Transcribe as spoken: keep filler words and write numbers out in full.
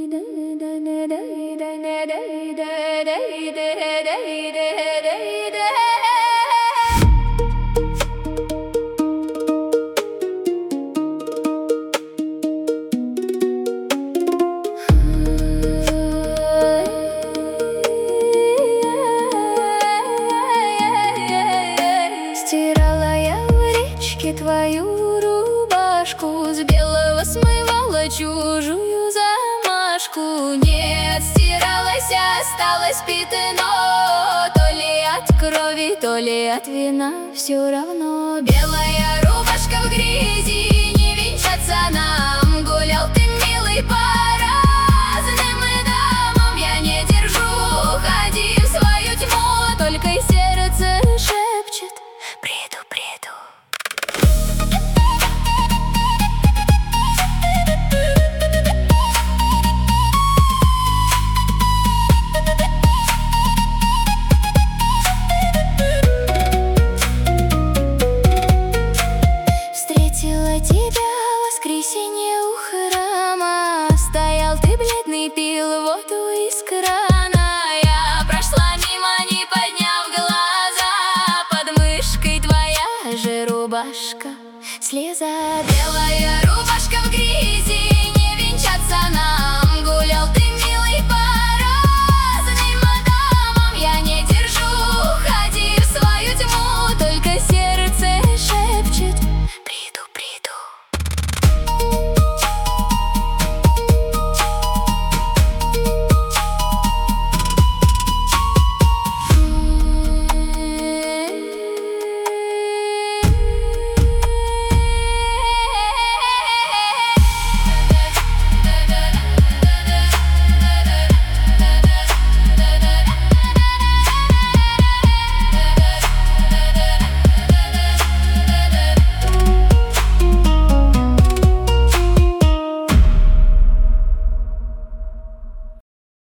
Стирала я в речке твою рубашку, с белого смывала чужую замашку. Нет, стиралась, осталось пятно, то ли от крови, то ли от вина, все равно. Белая рубашка в грязи, не венчаться на